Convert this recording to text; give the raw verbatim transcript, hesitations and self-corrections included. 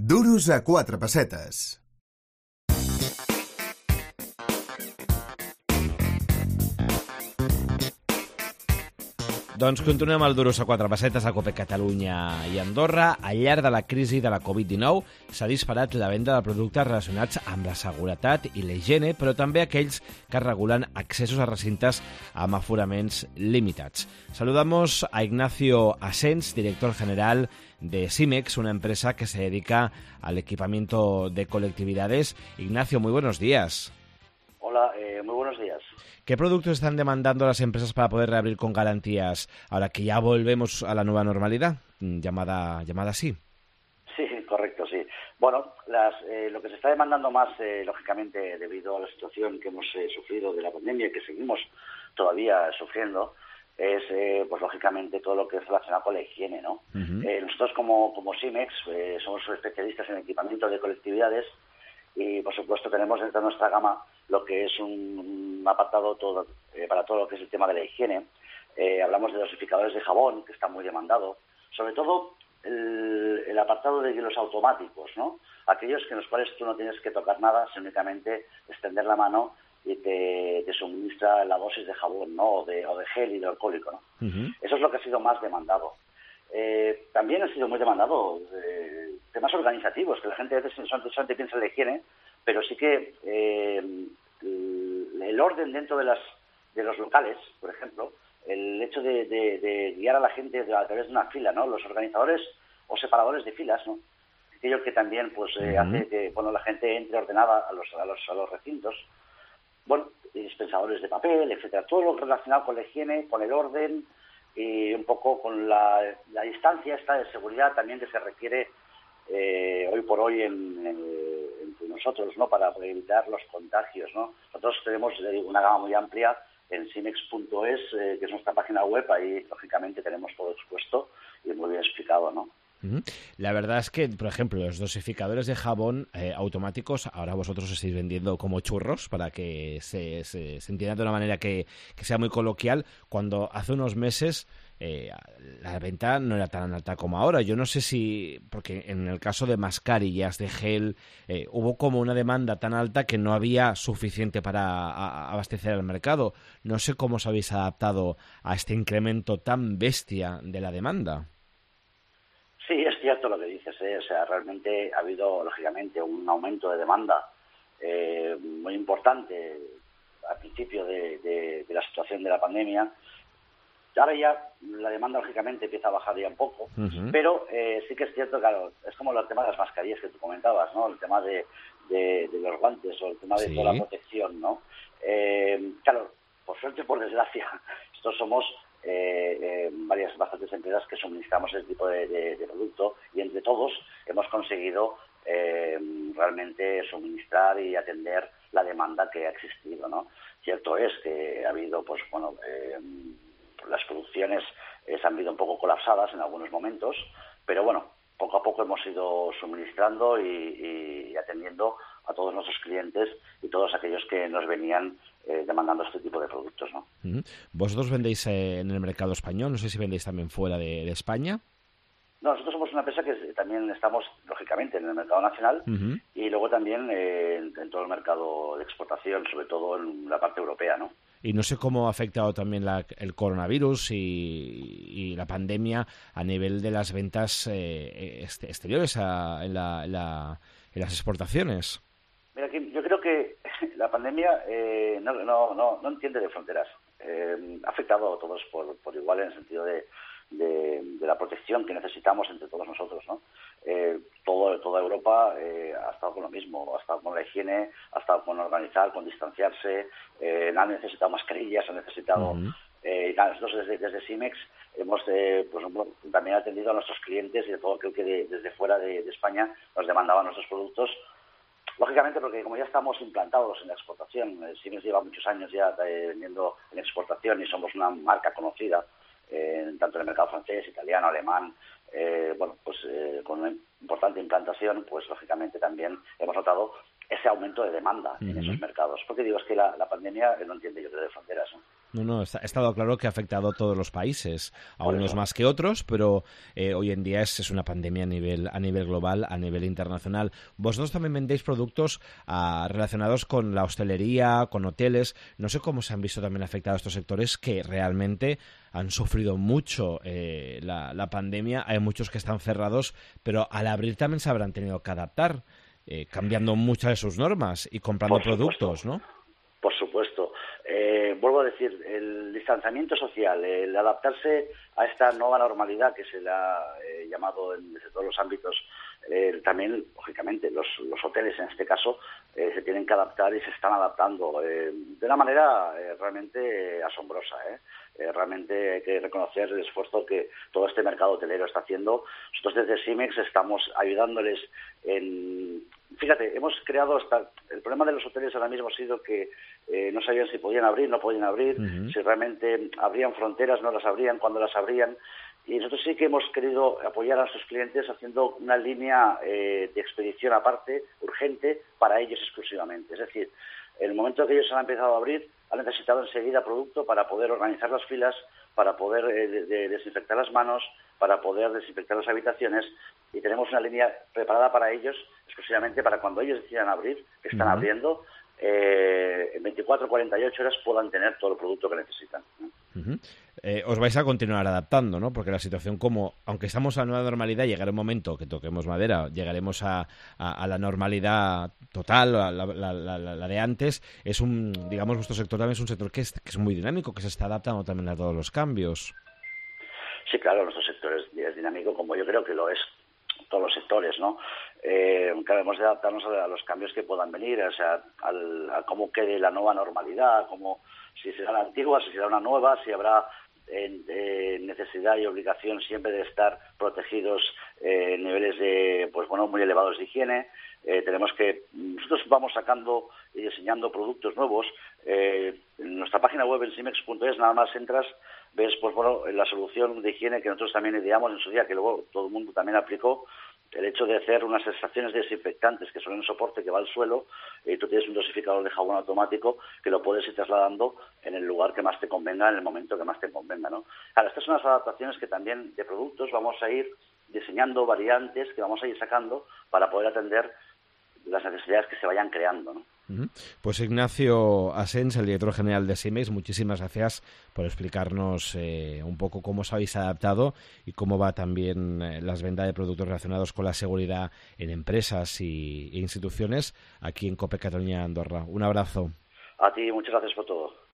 Duros a quatre pessetes. Doncs continuem el Duros a quatre pessetes a Cope Catalunya i Andorra. Al llarg de la crisi de la covid dinou s'ha disparat la venda de productes relacionats amb la seguretat i la higiene, però també aquells que regulen accessos a recintes amb aforaments limitats. Saludamos a Ignacio Asens, director general de Simex, una empresa que se dedica al equipamiento de colectividades. Ignacio, muy buenos días. Hola, eh, muy buenos días. ¿Qué productos están demandando las empresas para poder reabrir con garantías ahora que ya volvemos a la nueva normalidad, llamada llamada así? Sí, correcto, sí. Bueno, las, eh, lo que se está demandando más, eh, lógicamente, debido a la situación que hemos eh, sufrido de la pandemia y que seguimos todavía sufriendo, es, eh, pues lógicamente, todo lo que es relacionado con la higiene, ¿no? Uh-huh. Eh, nosotros, como, como Simex, eh, somos especialistas en equipamiento de colectividades y, por supuesto, tenemos dentro de nuestra gama lo que es un, un apartado todo, eh, para todo lo que es el tema de la higiene. Eh, hablamos de dosificadores de jabón, que está muy demandado. Sobre todo el, el apartado de hielos automáticos, ¿no? Aquellos que en los cuales tú no tienes que tocar nada, sino únicamente extender la mano y te, te suministra la dosis de jabón, ¿no? O de, o de gel hidroalcohólico, ¿no? Uh-huh. Eso es lo que ha sido más demandado. Eh, también ha sido muy demandado eh, temas organizativos, que la gente a veces solamente piensa en la higiene, pero sí que eh, el, el orden dentro de las de los locales, por ejemplo, el hecho de, de, de guiar a la gente a través de una fila, ¿no? Los organizadores o separadores de filas, ¿no? Aquello que también pues eh, uh-huh. hace que bueno la gente entre ordenada a los a los a los recintos. Bueno, dispensadores de papel, etcétera, todo lo relacionado con la higiene, con el orden y un poco con la, la distancia esta de seguridad también que se requiere eh, hoy por hoy en, en, entre nosotros, ¿no? Para evitar los contagios, ¿no? Nosotros tenemos, le digo, una gama muy amplia en simex punto es, eh, que es nuestra página web. Ahí lógicamente tenemos todo expuesto y muy bien explicado, ¿no? La verdad es que, por ejemplo, los dosificadores de jabón eh, automáticos, ahora vosotros estáis vendiendo como churros para que se, se, se entienda de una manera que, que sea muy coloquial, cuando hace unos meses eh, la venta no era tan alta como ahora. Yo no sé si, porque en el caso de mascarillas, de gel, eh, hubo como una demanda tan alta que no había suficiente para a, a abastecer el mercado. No sé cómo os habéis adaptado a este incremento tan bestia de la demanda. Sí, es cierto lo que dices, ¿eh? O sea, realmente ha habido, lógicamente, un aumento de demanda eh, muy importante al principio de, de, de la situación de la pandemia. Ahora ya la demanda, lógicamente, empieza a bajar ya un poco, uh-huh. pero eh, sí que es cierto, claro, es como el tema de las mascarillas que tú comentabas, ¿no? El tema de, de, de los guantes o el tema de sí. toda la protección, ¿no? Eh, claro, por suerte o por desgracia, estos somos... Eh, eh, varias bastantes empresas que suministramos ese tipo de, de, de producto y entre todos hemos conseguido eh, realmente suministrar y atender la demanda que ha existido, ¿no? Cierto es que ha habido, pues bueno, eh, las producciones eh, se han visto un poco colapsadas en algunos momentos, pero bueno, poco a poco hemos ido suministrando y, y atendiendo a todos nuestros clientes y todos aquellos que nos venían eh, demandando este tipo de productos, ¿no? Uh-huh. ¿Vosotros vendéis eh, en el mercado español? No sé si vendéis también fuera de, de España. No, nosotros somos una empresa que también estamos, lógicamente, en el mercado nacional uh-huh. y luego también eh, en, en todo el mercado de exportación, sobre todo en la parte europea, ¿no? Y no sé cómo ha afectado también la, el coronavirus y, y la pandemia a nivel de las ventas eh, exteriores a, en, la, en, la, en las exportaciones. Mira, yo creo que la pandemia eh, no, no, no, no entiende de fronteras. Eh, ha afectado a todos por, por igual en el sentido de, de, de la protección que necesitamos entre todos nosotros, ¿no? Eh, todo, toda Europa eh, ha estado con lo mismo, ha estado con la higiene, ha estado con organizar, con distanciarse, eh, han necesitado mascarillas, han necesitado... Uh-huh. Eh, y nada, nosotros desde, desde Simex hemos eh, pues, bueno, también atendido a nuestros clientes y de todo aquel que de, desde fuera de, de España nos demandaba nuestros productos. Lógicamente, porque como ya estamos implantados en la exportación, eh, Siemens lleva muchos años ya eh, vendiendo en exportación y somos una marca conocida, eh, tanto en el mercado francés, italiano, alemán, eh, bueno, pues eh, con una importante implantación, pues lógicamente también hemos notado ese aumento de demanda uh-huh. en esos mercados. Porque digo, es que la, la pandemia no entiende, yo creo, de fronteras, ¿no? No, no, está, ha estado claro que ha afectado a todos los países, a unos más que otros, pero eh, hoy en día es, es una pandemia a nivel, a nivel global, a nivel internacional. Vosotros también vendéis productos ah, relacionados con la hostelería, con hoteles. No sé cómo se han visto también afectados estos sectores que realmente han sufrido mucho eh, la, la pandemia. Hay muchos que están cerrados, pero al abrir también se habrán tenido que adaptar, eh, cambiando muchas de sus normas y comprando Por productos, supuesto. ¿no? Por supuesto. Eh, vuelvo a decir, el distanciamiento social, el adaptarse a esta nueva normalidad que se le ha eh, llamado en, desde todos los ámbitos, eh, también, lógicamente, los, los hoteles en este caso eh, se tienen que adaptar y se están adaptando eh, de una manera eh, realmente asombrosa. ¿eh? Eh, realmente hay que reconocer el esfuerzo que todo este mercado hotelero está haciendo. Nosotros desde Simex estamos ayudándoles en... Fíjate, hemos creado hasta... El problema de los hoteles ahora mismo ha sido que eh, no sabían si podían abrir, no podían abrir, uh-huh. si realmente abrían fronteras, no las abrían, cuándo las abrían. Y nosotros sí que hemos querido apoyar a nuestros clientes haciendo una línea eh, de expedición aparte, urgente, para ellos exclusivamente. Es decir, en el momento que ellos han empezado a abrir, han necesitado enseguida producto para poder organizar las filas, para poder eh, de, de desinfectar las manos, para poder desinfectar las habitaciones, y tenemos una línea preparada para ellos, exclusivamente para cuando ellos decidan abrir, que están uh-huh. abriendo, eh, en veinticuatro a cuarenta y ocho horas puedan tener todo el producto que necesitan. Uh-huh. Eh, os vais a continuar adaptando, ¿no? Porque la situación, como, aunque estamos a la nueva normalidad, llegará un momento que toquemos madera, llegaremos a, a, a la normalidad total, la, la, la, la, la de antes. Es un, digamos, vuestro sector también es un sector que es, que es muy dinámico, que se está adaptando también a todos los cambios. Sí, claro, nuestro sector es, es dinámico, como yo creo que lo es todos los sectores, ¿no? Eh, claro, hemos de adaptarnos a, a los cambios que puedan venir, o sea, al, a cómo quede la nueva normalidad, cómo, si será la antigua, si será una nueva, si habrá eh, eh, necesidad y obligación siempre de estar protegidos eh, en niveles de, pues bueno, muy elevados de higiene. Eh, tenemos que, nosotros vamos sacando y diseñando productos nuevos. Eh, en nuestra página web en simex punto es nada más entras, ves pues bueno la solución de higiene que nosotros también ideamos en su día, que luego todo el mundo también aplicó, el hecho de hacer unas estaciones desinfectantes que son un soporte que va al suelo, y tú tienes un dosificador de jabón automático que lo puedes ir trasladando en el lugar que más te convenga, en el momento que más te convenga, ¿no? Ahora, estas son las adaptaciones que también de productos vamos a ir diseñando, variantes que vamos a ir sacando para poder atender las necesidades que se vayan creando, ¿no? Pues Ignacio Asens, el director general de Simex, muchísimas gracias por explicarnos eh, un poco cómo os habéis adaptado y cómo va también eh, las ventas de productos relacionados con la seguridad en empresas y, e instituciones aquí en COPE Cataluña Andorra. Un abrazo. A ti, muchas gracias por todo.